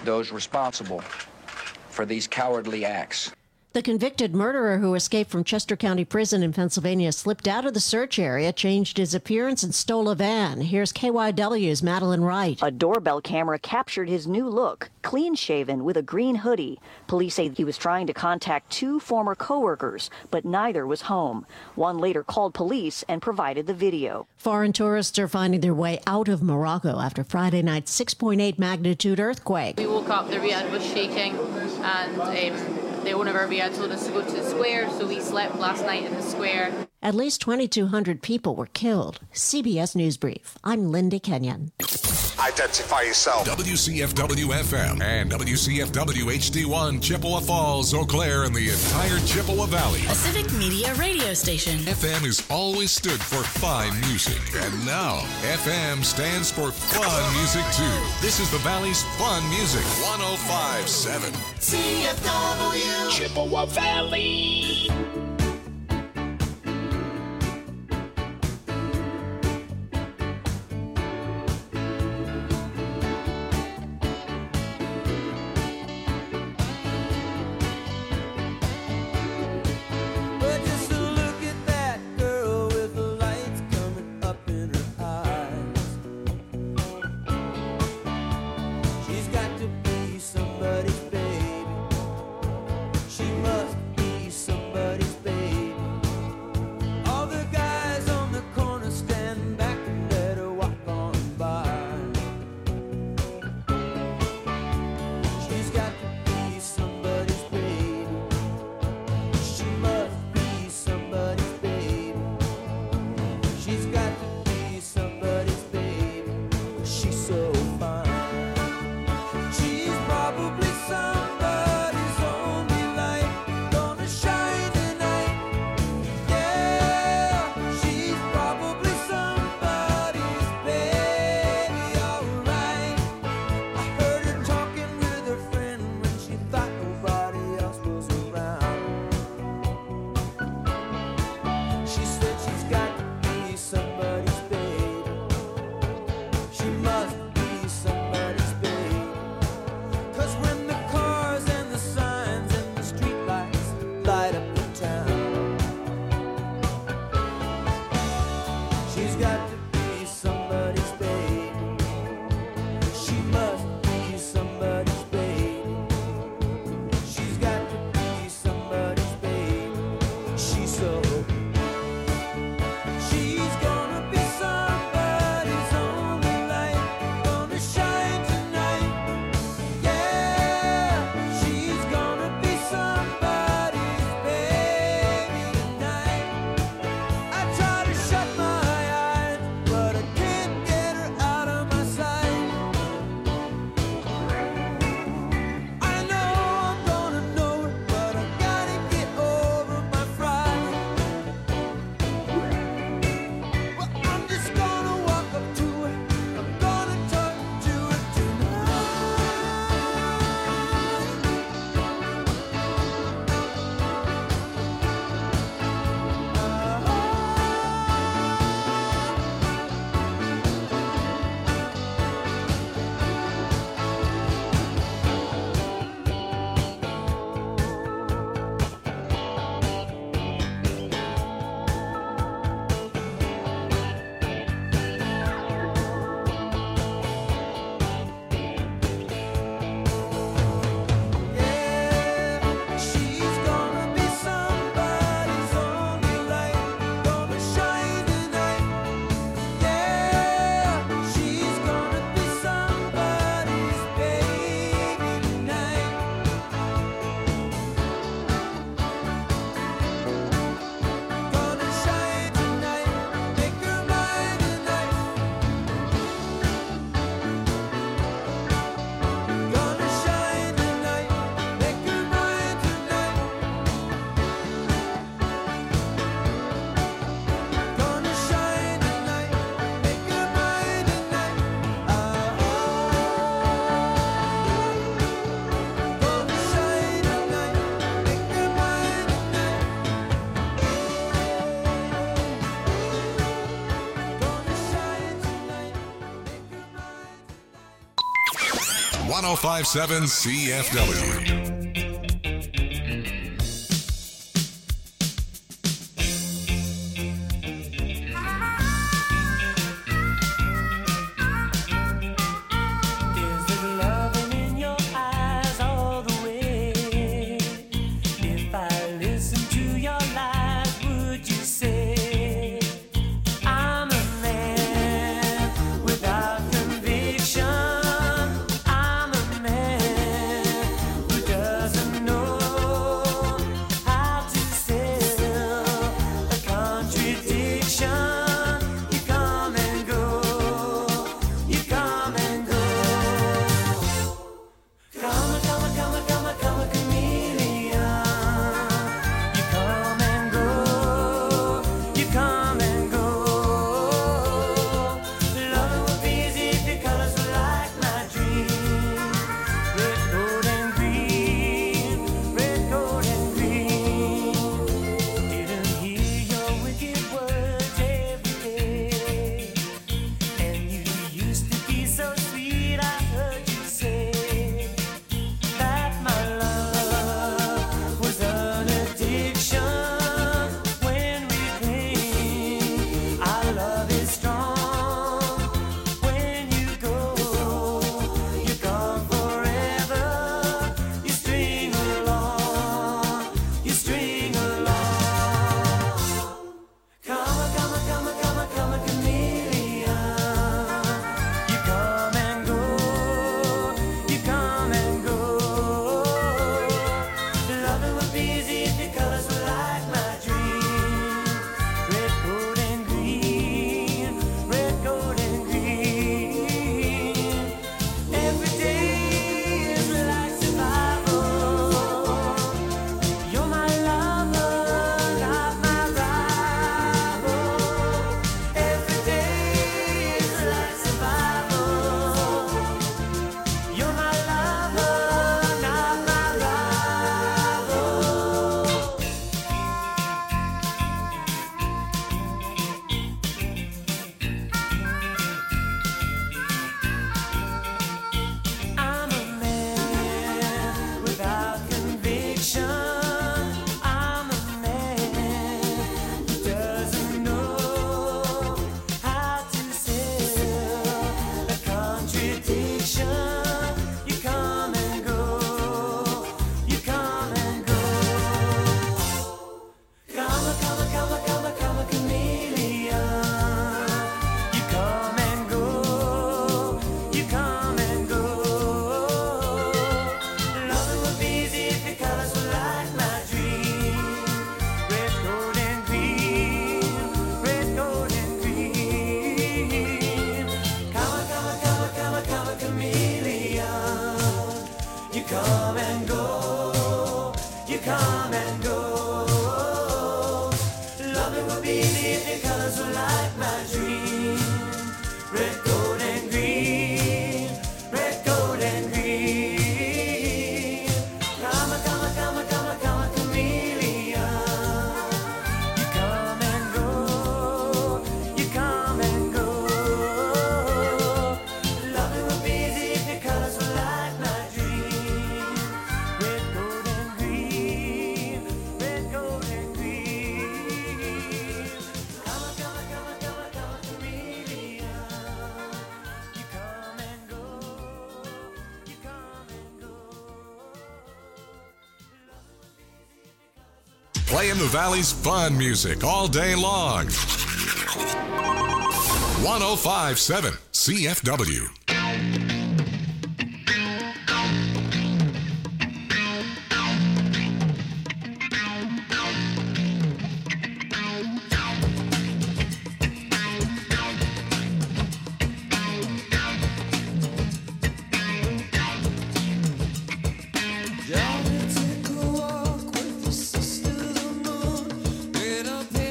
those responsible for these cowardly acts. The convicted murderer who escaped from Chester County Prison in Pennsylvania slipped out of the search area, changed his appearance, and stole a van. Here's KYW's Madeline Wright. A doorbell camera captured his new look, clean-shaven with a green hoodie. Police say he was trying to contact 2 former co-workers, but neither was home. One later called police and provided the video. Foreign tourists are finding their way out of Morocco after Friday night's 6.8 magnitude earthquake. We woke up, the Riyadh was shaking, and the owner of our Riyadh told us to go to the square, so we slept last night in the square. At least 2,200 people were killed. CBS News Brief. I'm Linda Kenyon. Identify yourself. WCFW-FM and WCFW-HD1, Chippewa Falls, Eau Claire, and the entire Chippewa Valley. A Civic Media radio station. FM has always stood for fine music, and now FM stands for fun music, too. This is the Valley's fun music, 105.7. CFW, Chippewa Valley. Somebody's baby. 1057 CFW. Playing the Valley's fun music all day long. 1057 CFW.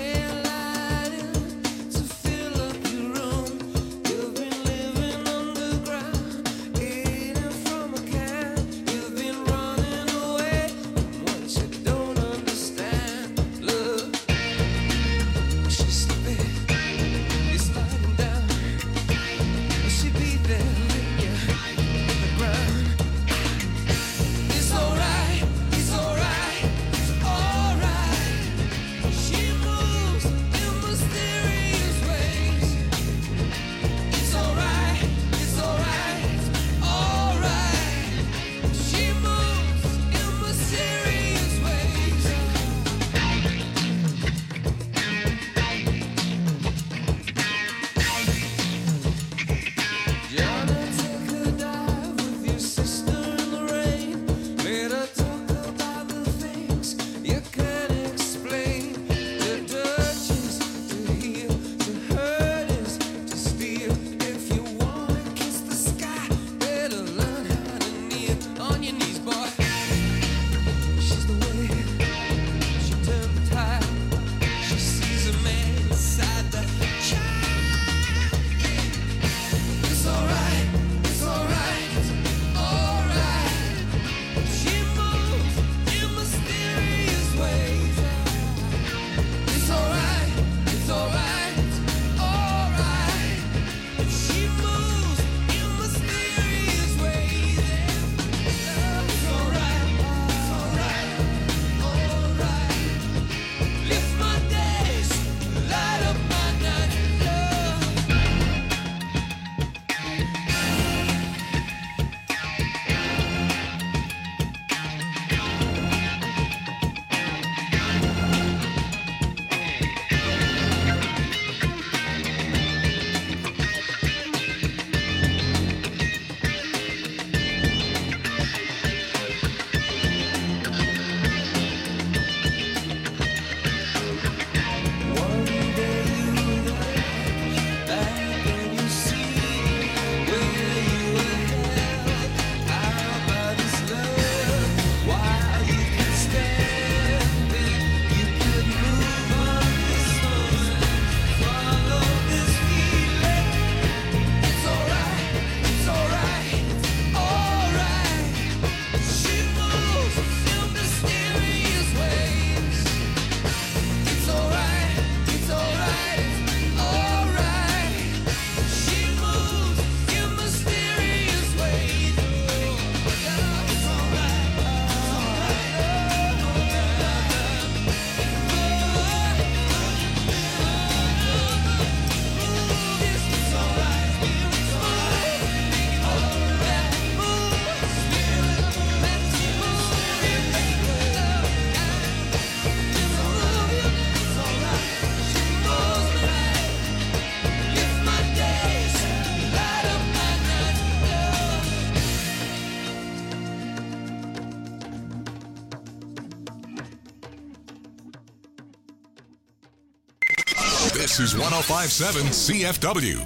Living under This is 105.7 CFW.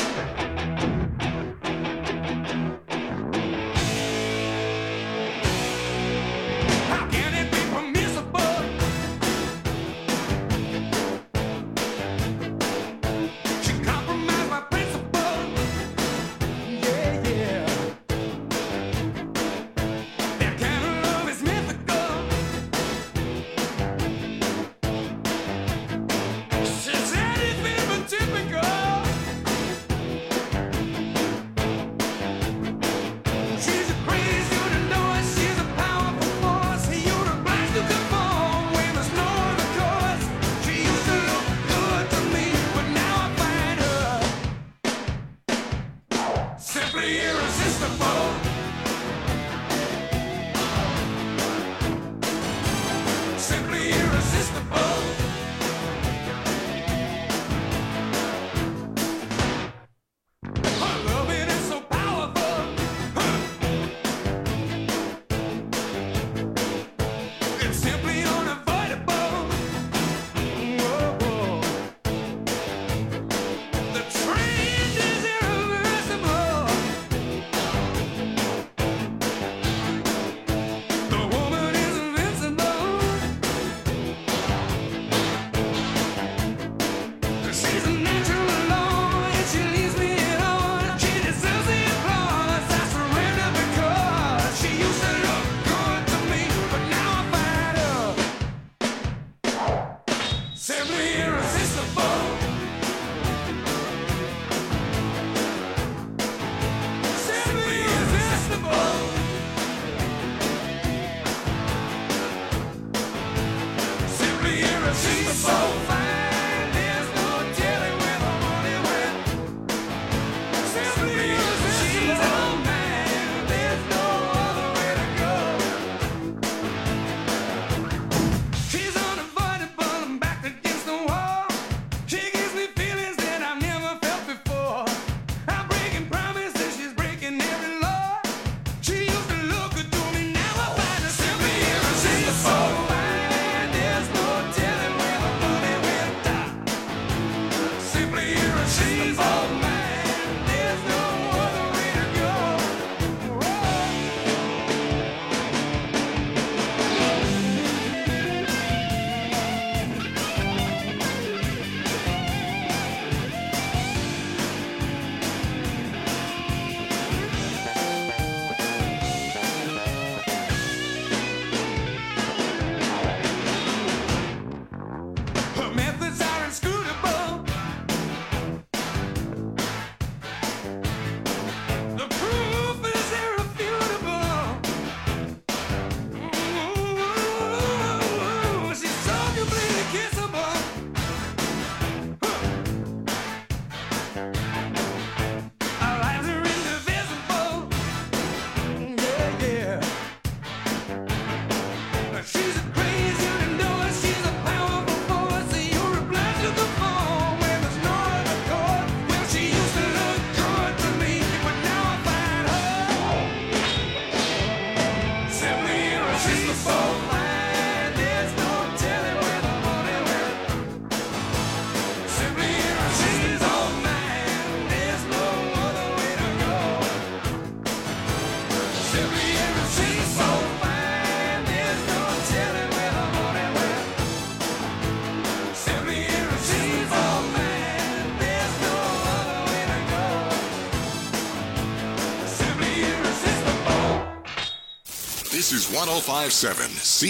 This is 105.7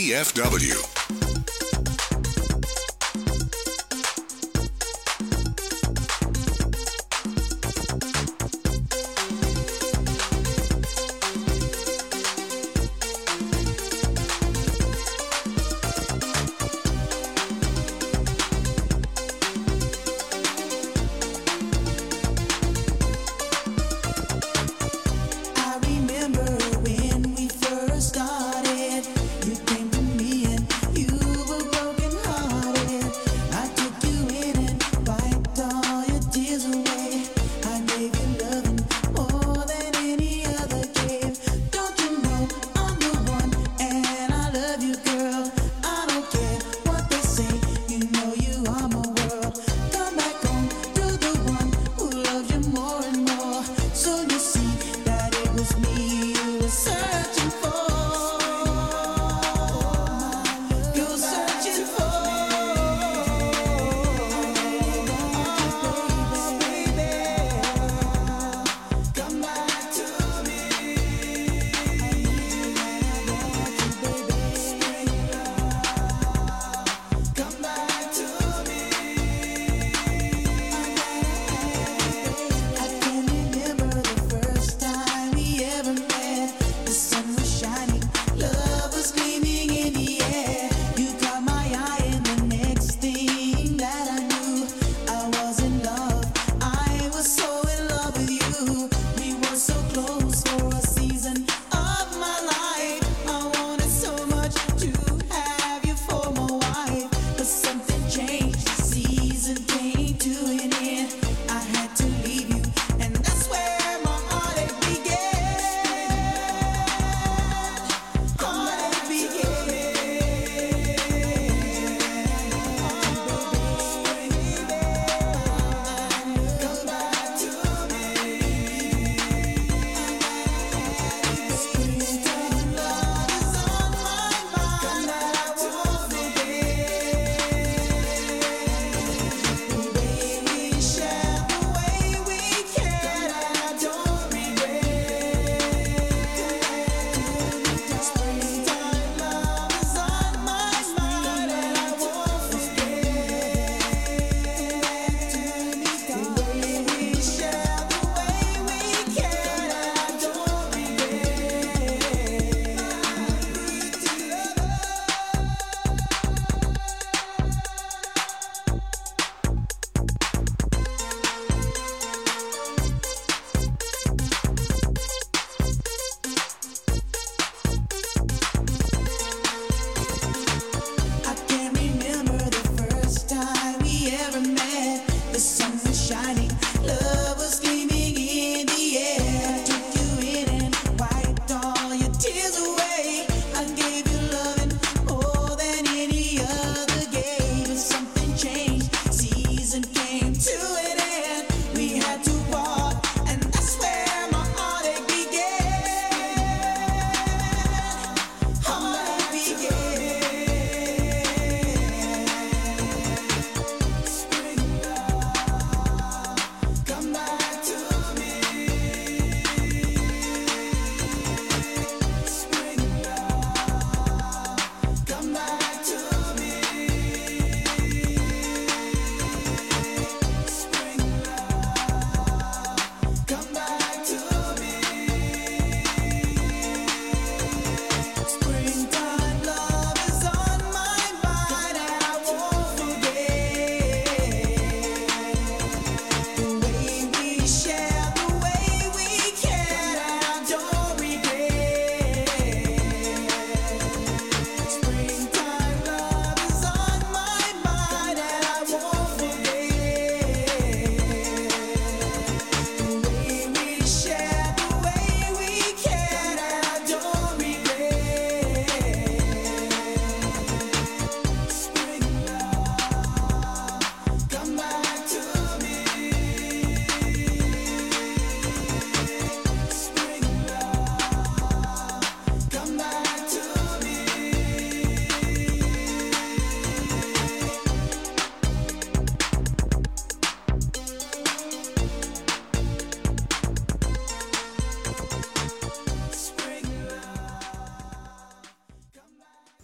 CFW. I remember when we first started. You came to me and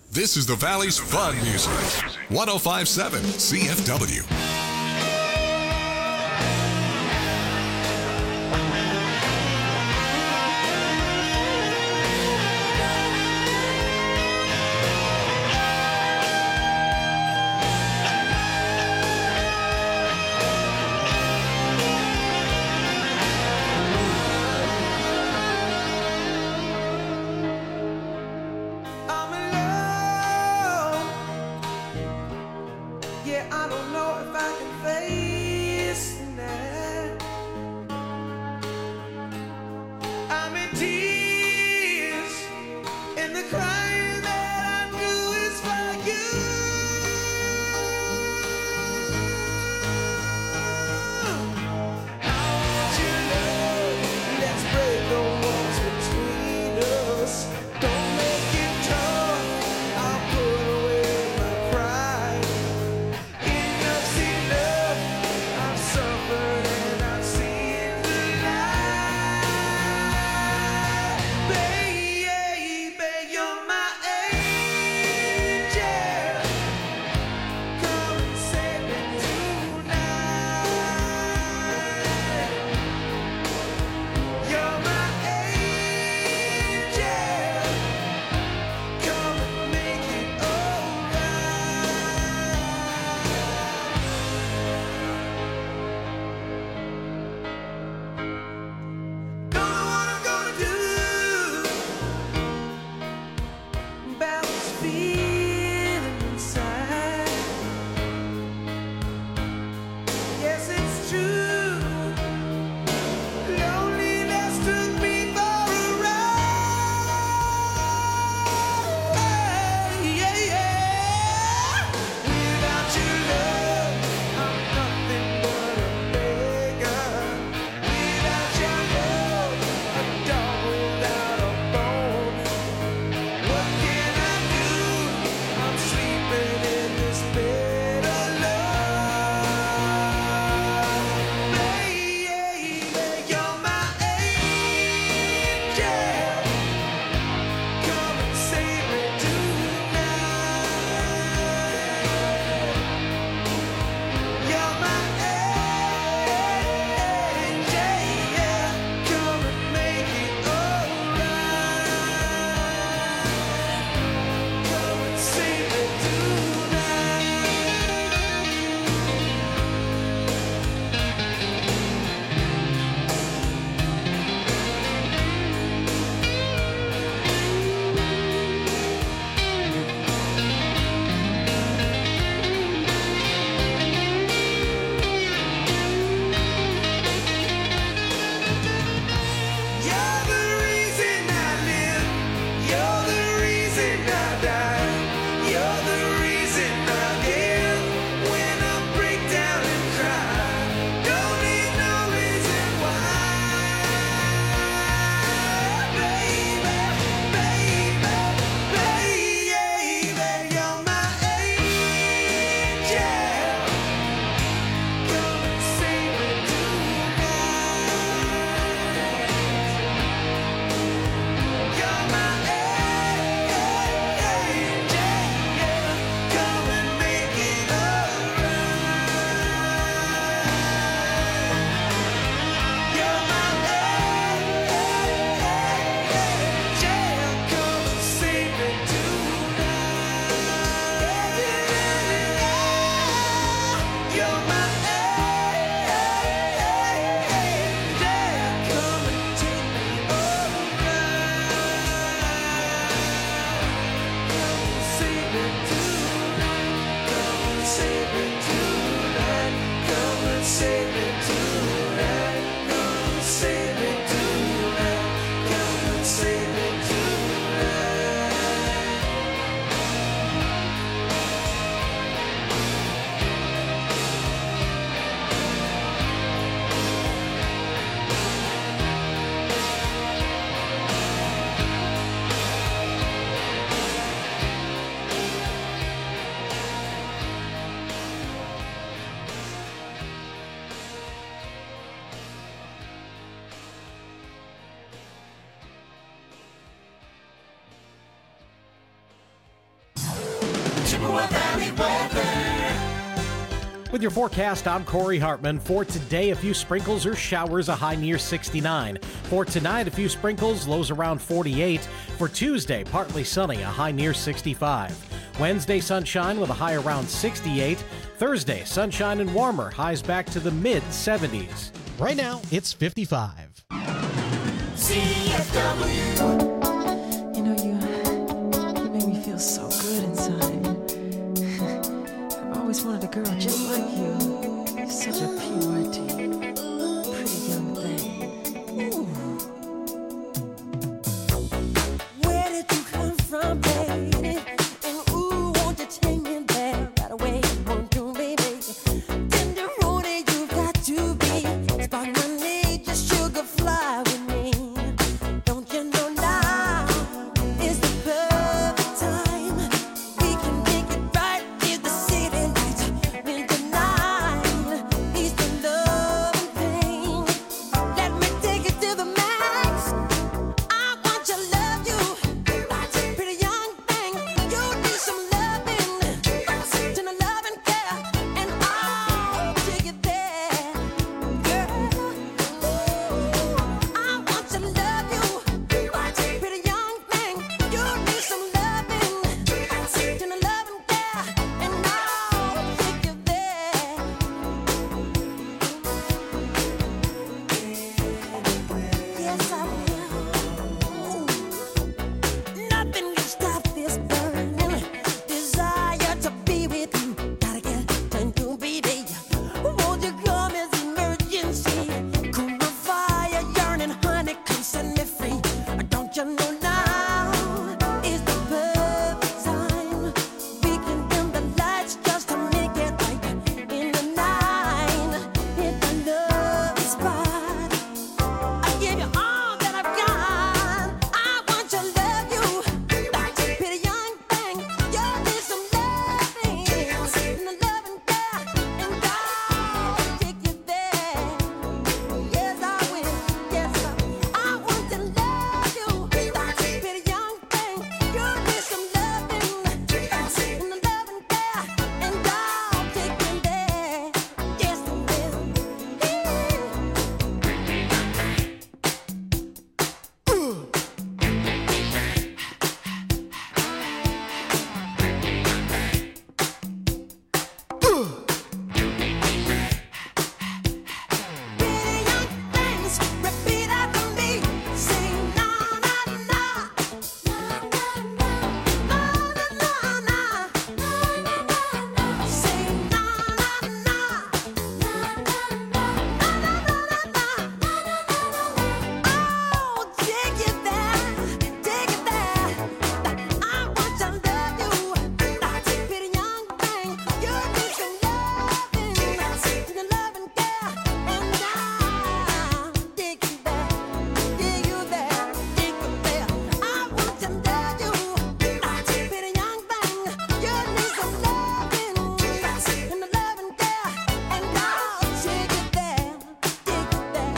This is the Valley's Fun Music. 105.7 CFW. You're my Chippewa Valley weather. With your forecast, I'm Corey Hartman. For today, a few sprinkles or showers, a high near 69. For tonight, a few sprinkles, lows around 48. For Tuesday, partly sunny, a high near 65. Wednesday, sunshine with a high around 68. Thursday, sunshine and warmer, highs back to the mid-70s. Right now, it's 55. CFW. You know, you make me feel so good inside. I've always wanted a girl just like you. You're such a purity, pretty young thing. Ooh. Where did you come from, baby? And ooh, won't you take me there right away? Won't you, baby? Tenderoni, you got to be. Spark my need, just sugar fly with me. Don't you know now is the perfect time? We can make it right in the city lights. When the night is the love and pain. Let me take it to the max. I want to love you, pretty young thing. You need some loving, tender love and care, and I'll take it there, girl. I want to love you, pretty young thing. You need some loving, tender love and care, and I'll take you there. Yes, I will. Nothing can stop this burning desire to be with you. Gotta get to you, baby. Won't you come as emergency? Cool my fire, yearning, honey, come set me free. Don't you know now is the perfect time? We can dim the lights just to make it right in the night. Hit the love spot. I give you all that I've got. I want to love you, pretty young thing. You need some loving, and the love and care, and I'll take you there. Yes, I will. Yes, I want to love you, pretty young thing. You need some loving, and the love and care, and I'll take you there. Yes, I will. Pretty young things, repeat after me. Sing na na na, na na na, na na na, na na na. Sing na na na, na na na, na na na, na. Oh, take it there, take it there. I want to love you, pretty young thing. You need some loving, the love and care, and I'll take you there, take you there, take you there. I want to love you, pretty young thing. You need some loving, and the love and care, and I'll take you there, take you there.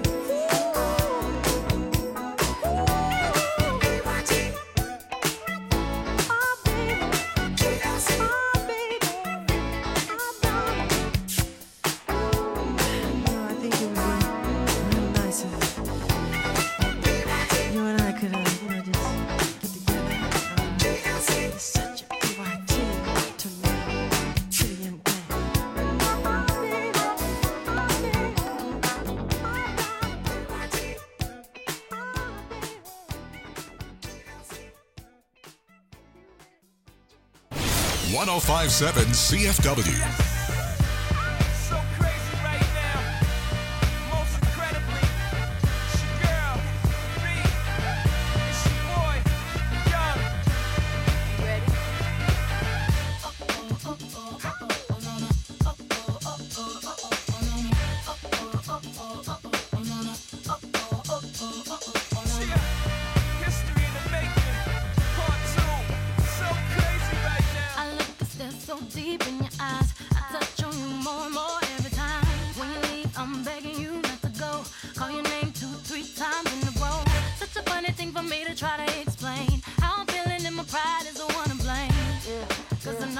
I think it would be real nice if you and I could, just get together. It's such a BYT to me, pretty young thing. 1057 CFW. So crazy right now. Most incredibly, it's your girl, B. It's your boy, Young. You ready? History in the making. Part 2. So crazy right now. I look a step so deep in your eyes. I touch on you more and more every time. When you leave, I'm begging you not to go. Call your name 2-3 times in a row. Such a funny thing for me to try to explain. How I'm feeling and my pride is the one to blame. Yeah, 'cause I know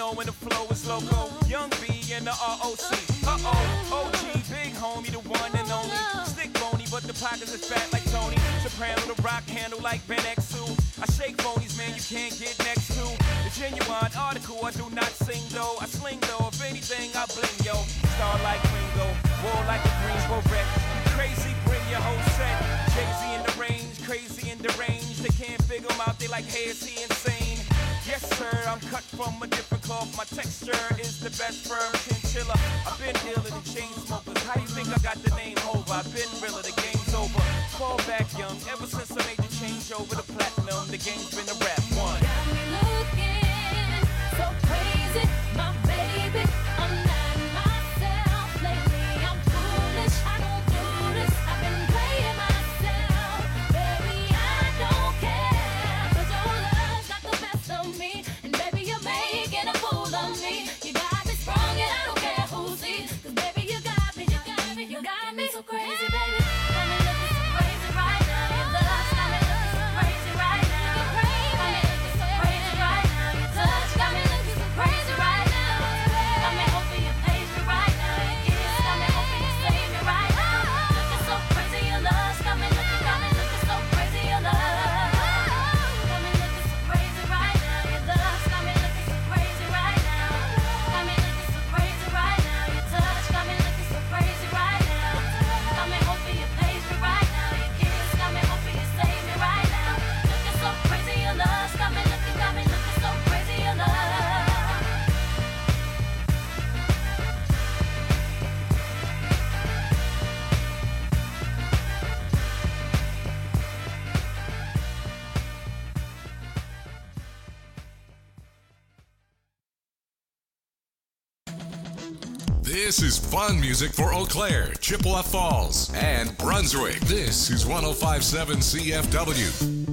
know when the flow is loco. Young B and the ROC. OG, big homie, the one and only. Stick bony, but the pockets is fat like Tony. Soprano, the rock handle like Ben X2. I shake phonies, man, you can't get next to. The genuine article, I do not sing though. I sling though, if anything, I bling yo. Star like Ringo, war like a Greensboro wreck. Crazy, bring your whole set. Jay-Z in the range, crazy in the range. They can't figure him out, they like, hey, is he insane? Yes, sir, I'm cut from a different cloth. My texture is the best firm chinchilla. I've been dealing the chain smokers. How you think I got the name over? I've been realer, the game's over. Fall back young, ever since I made the change over to platinum, the game's been a rap one. Got me looking so crazy, my baby. I'm not myself lately. I'm foolish. I don't do this. I've been playing myself, baby. I don't care, 'cause your love's got the best of me, and baby you're making a fool of me. You got me sprung, and I don't care who sees, 'cause baby you got me so crazy, baby. Got me looking so crazy right now. Your love's got me looking so crazy right now. You're crazy. Got me looking so crazy right now. Your touch got me looking so crazy right now. Got me hoping you page me right now. Your kiss got me hoping you save me right now. Looking so crazy, your love's got me looking so crazy, your love. Got me looking so crazy right now. Your love's got me looking so crazy right now. Got me looking so crazy right now. Your touch got me looking so crazy right now. Got me hoping you page me right now. Your kiss got me hoping you save me right now. Looking so crazy, your love's got me looking so crazy, your love. This is fun music for Eau Claire, Chippewa Falls, and Brunswick. This is 105.7 CFW.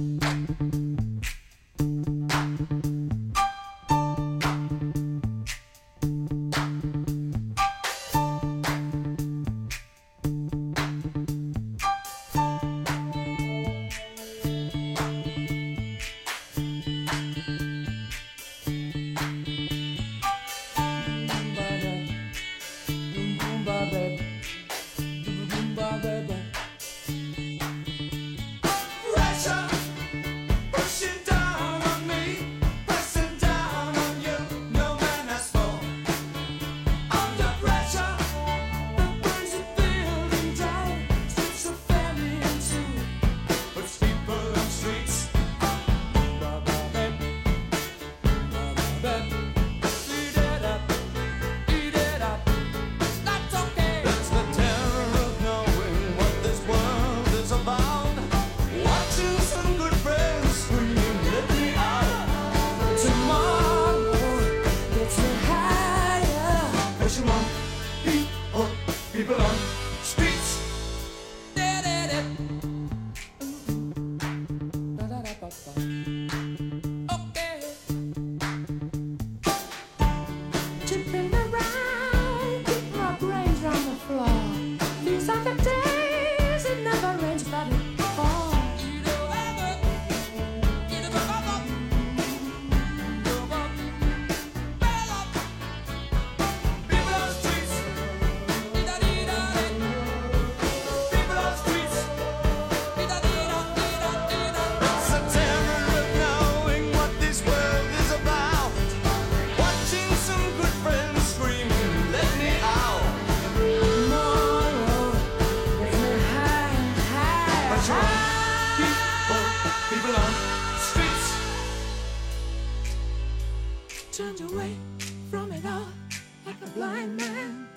Turned away from it all like a blind man.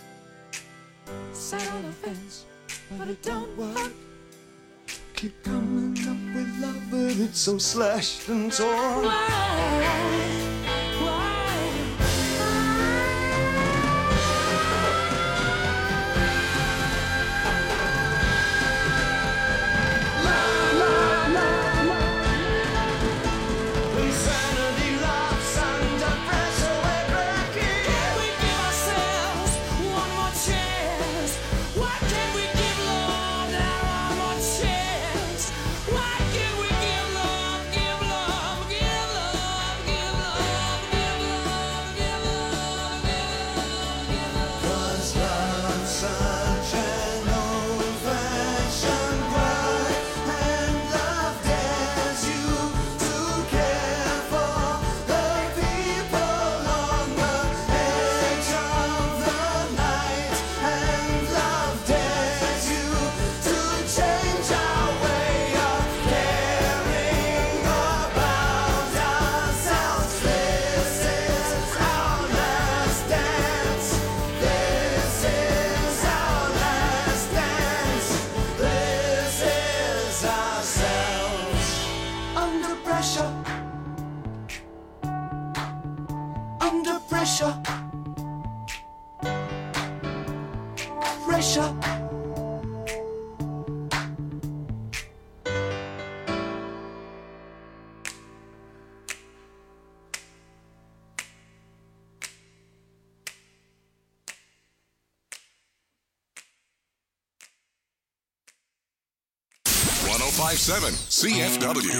Sat on the fence, but it don't work. Keep coming up with love, but it's so slashed and torn. Why? Give love. pressure. Under pressure. Pressure. .5.7 CFW.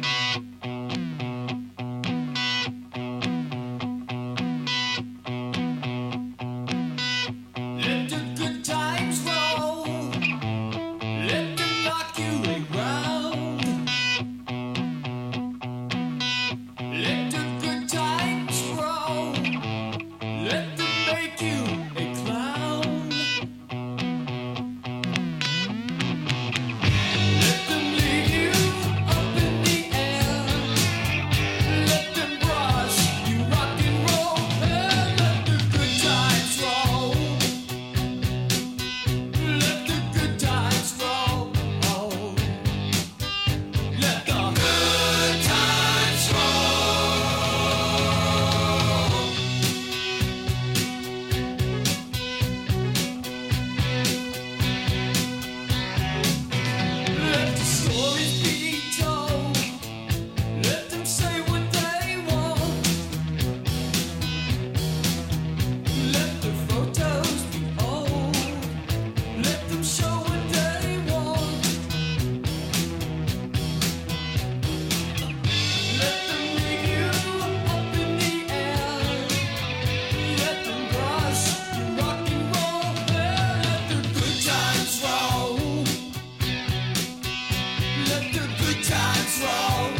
Let the good times roll. Let them knock you around. Let the good times roll. Let them make you a clown. Let them leave you up in the air. Let them brush you rock and roll. And let the good times roll. Let the good times roll. Let the good times roll. Let the stories be told. Let them say what they want. Let the photos be old. Let them show what they want. Let them leave you up in the air. Let them brush you rock and roll. Let the good times roll. Let the good times roll.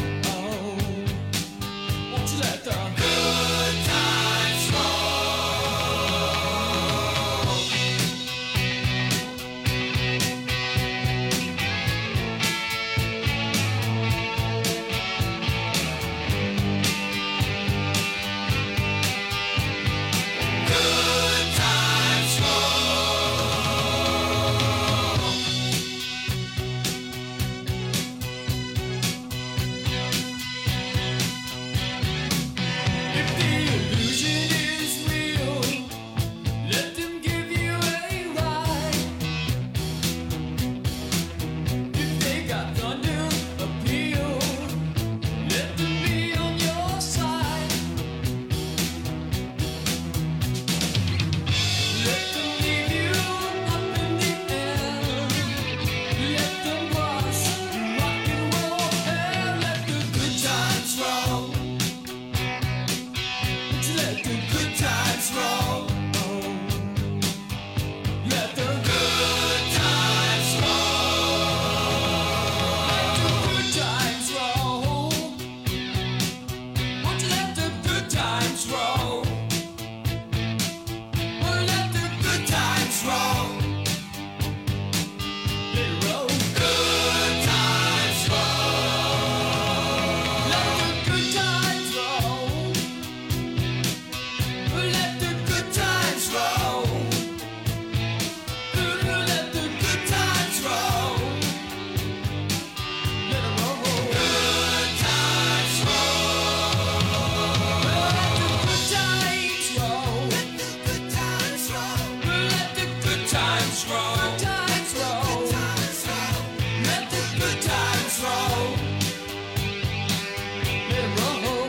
Won't you let the good times roll? Good times roll. If the illusion is real, let them give you a ride. If they got thunder appeal, let them be on your side. Let them leave you up in the air. Let them rush you rock and roll. And let the good times roll. Let the good times roll. Let the good times roll. Let the good times roll. Won't you let the good times roll? Let the good times roll. Let it roll. Good times roll. Let the good times roll. Let the good times roll. Let the good times roll. Let it roll. Good times roll. Let the good times roll. Let the good times roll. Let the good times roll. Let the good times roll. Let it roll.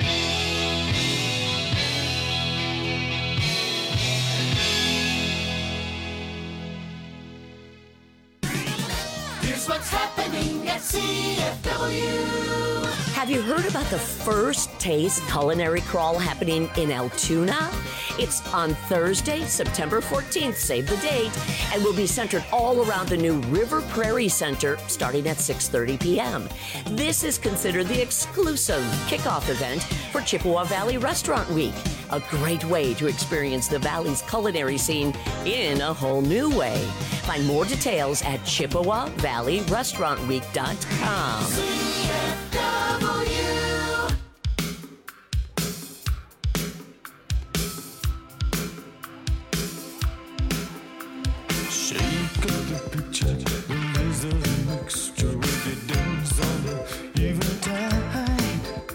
Here's what's happening at CFW. Have you heard about the First Taste Culinary Crawl happening in Altoona? It's on Thursday, September 14th, save the date, and will be centered all around the new River Prairie Center starting at 6:30 p.m. This is considered the exclusive kickoff event for Chippewa Valley Restaurant Week, a great way to experience the Valley's culinary scene in a whole new way. Find more details at ChippewaValleyRestaurantWeek.com. Shake up the picture, there's a mixture with the dance on the eventide.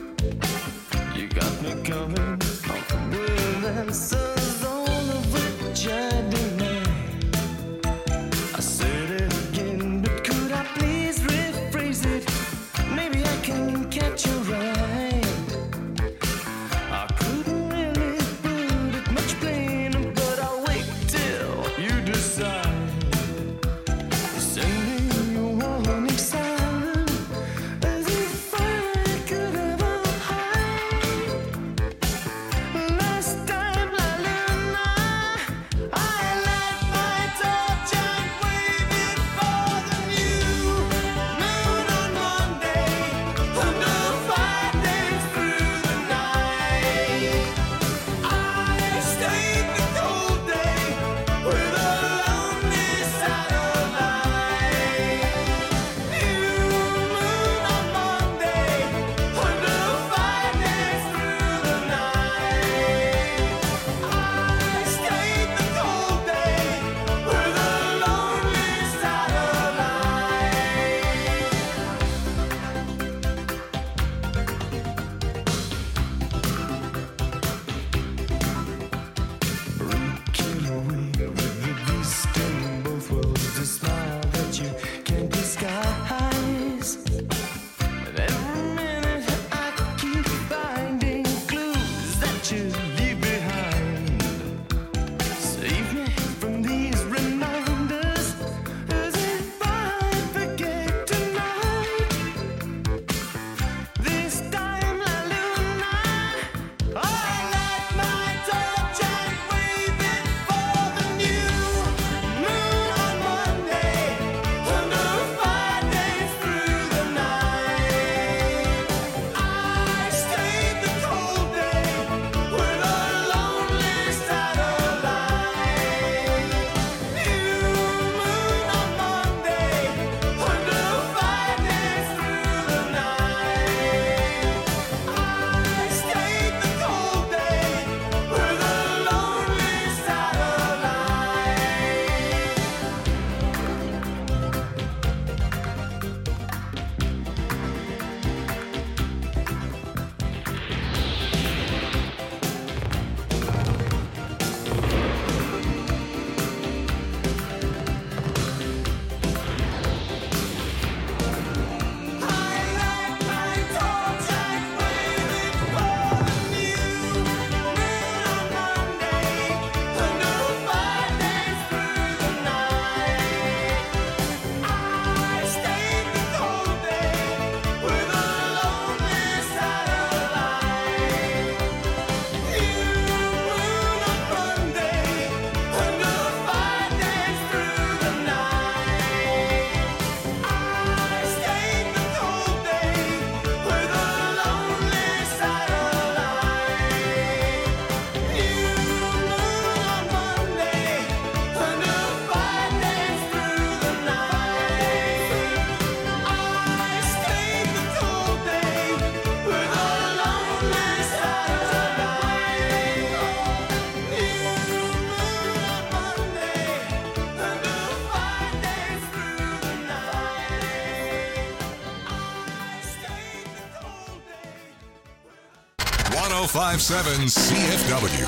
1057 CFW.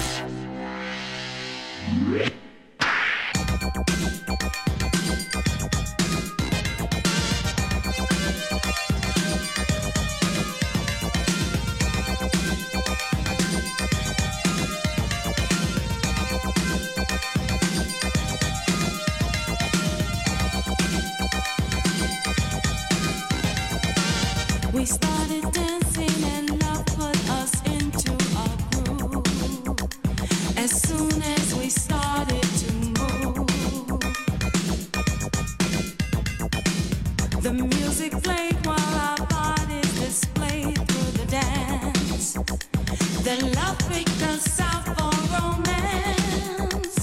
We started dancing and love put us into a groove. As soon as we started to move, the music played while our bodies displayed through the dance. Then love picked us out for romance.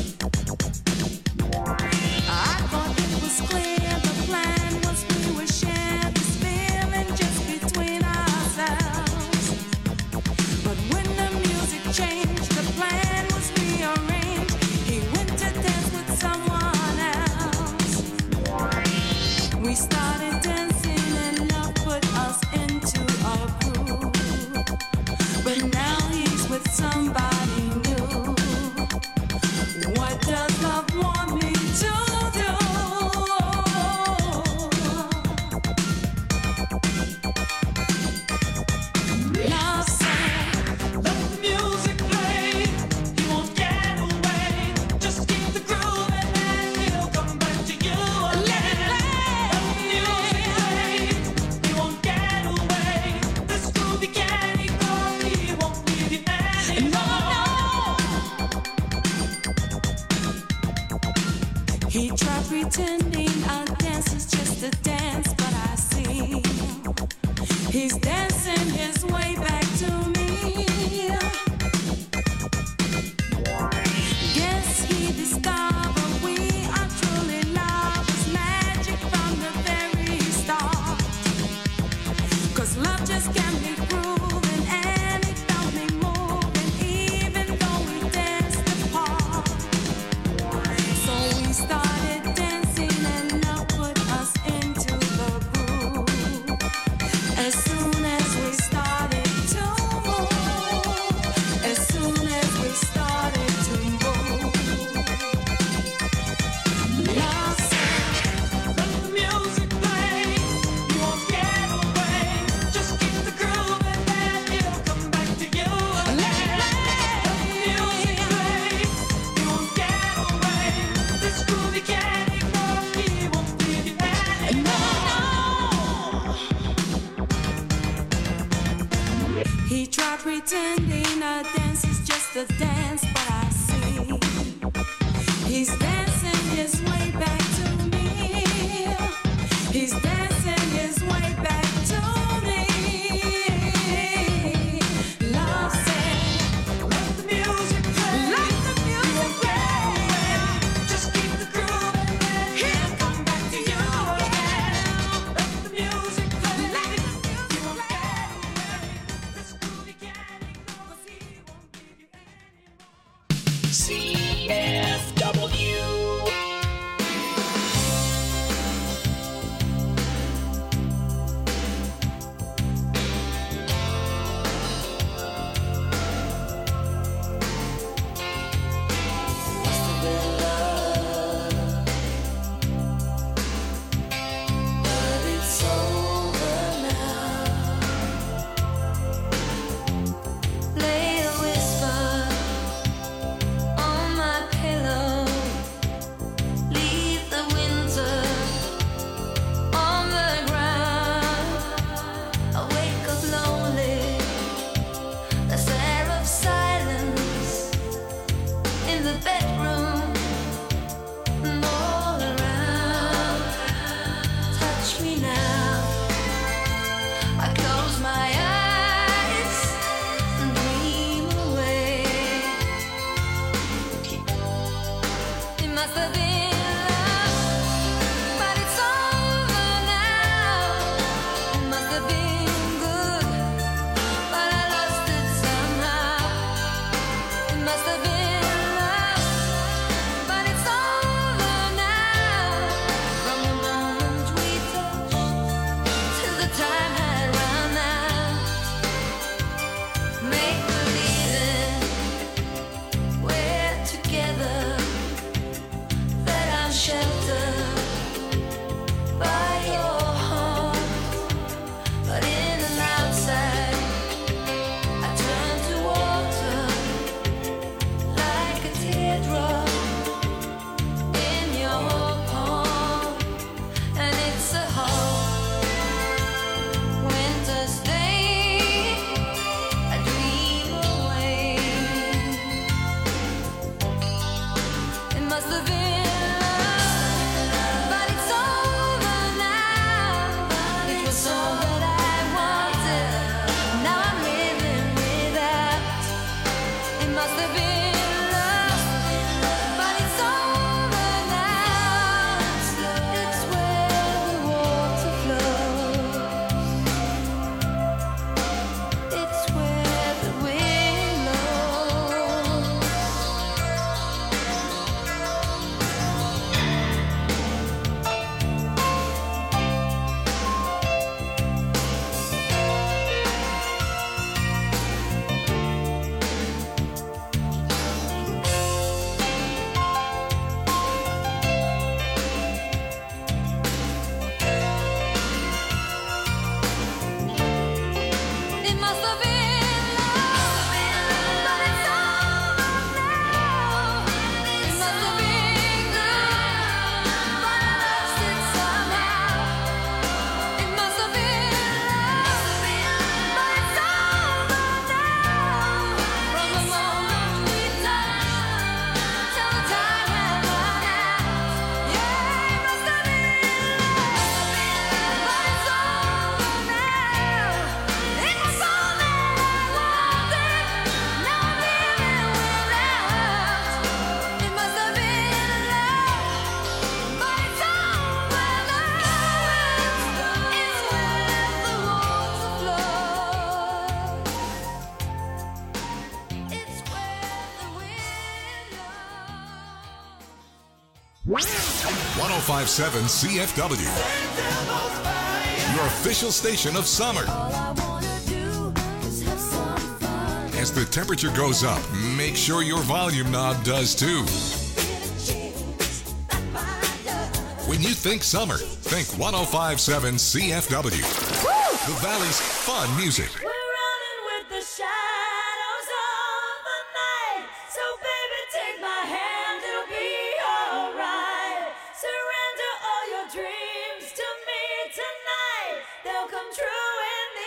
I thought it was clear the plan was we would share this feeling just between ourselves. But when the music changed, the plan was rearranged. He went to dance with someone else. We started dancing and love put us into a groove. But now he's with somebody new. What does love want me to do? Love said, let the music play. You won't get away. Just keep the groove and then he'll come back to you again. Let the music play. You won't get away. This groove you can't ignore. He won't leave you anymore. He tried pretending our dance is just a dance, but I see he's dancing his way back to me. Guess he discovered we are truly lovers, magic from the very start. 'Cause love just can't be proven, and it felt me moving, even though we danced apart. So we started dancing and love put us into the groove. As soon as we started to move, as soon as we started to move, love said, let the music play. You won't get away. Just keep the groove and then he'll come back to you again. Let the music play. You won't get away. This groove you can't ignore. He won't leave you anymore. He tried pretending a dance is just a dance, but I see he's dancing his way back to me. He's dancing his way back to me. Love said, let the music play. Let the music play. Just keep the groove and then he'll come back to you again. Let the music play. Let the music play. This groove you can't ignore, 'cause he won't leave you anymore. CFW. Lay a whisper on 1057 CFW, your official station of summer. As the temperature goes up, make sure your volume knob does too. When you think summer, think 1057 CFW. The Valley's fun music. We're running with the shadows of the night. So baby, take my hand, it'll be alright. Surrender all your dreams to me tonight. They'll come true in the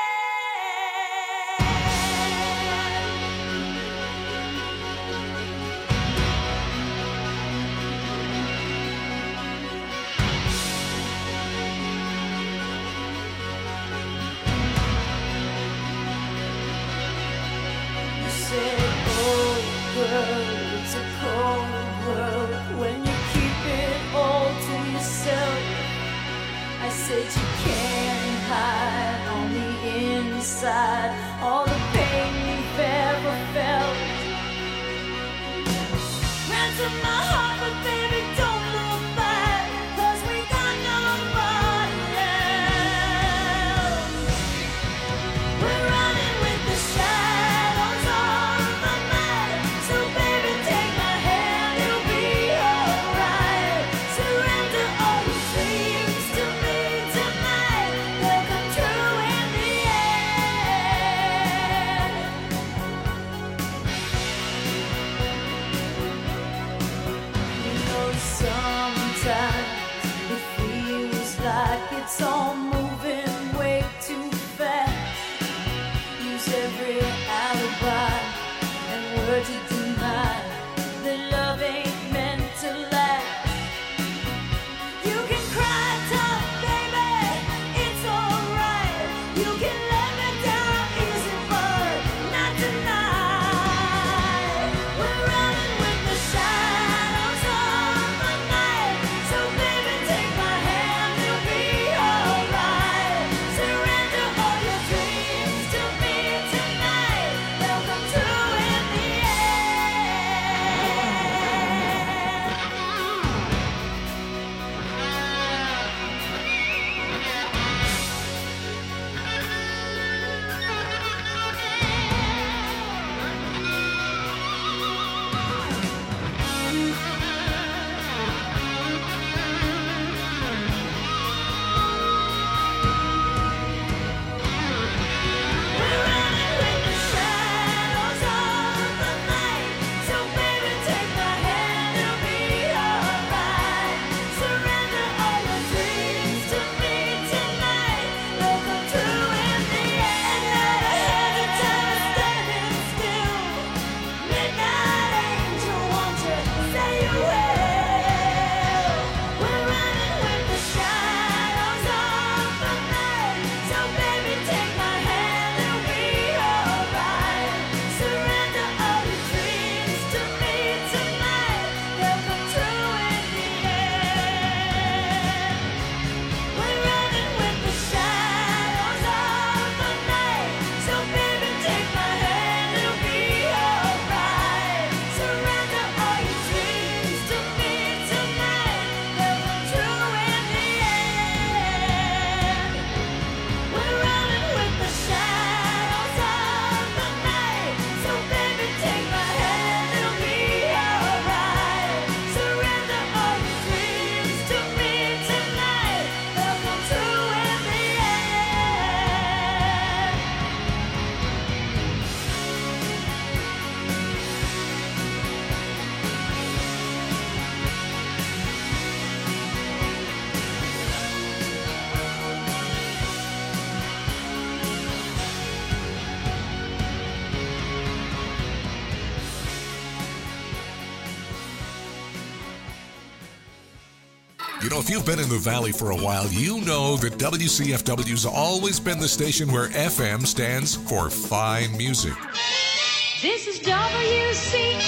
It's a cold world when you keep it all to yourself. I said you can't hide on the inside all the pain you've ever felt. Ransom my heart, but baby, don't look back, 'cause we got nobody else. We're running with the shadows of the night. So baby, take my hand, it'll be alright. Surrender all your dreams to me tonight. They'll come true in the end. You know, sometimes it feels like it's all moving way too fast. Use every alibi and word to deny that love ain't meant to last. You can cry tough, baby, it's alright. You can let me down easy, but not tonight. We're running with the shadows of the night. So baby, take my hand, it'll be alright. Surrender all your dreams to me tonight. They'll come true in the You know, if you've been in the Valley for a while, you know that WCFW's always been the station where FM stands for fine music. This is WCFW.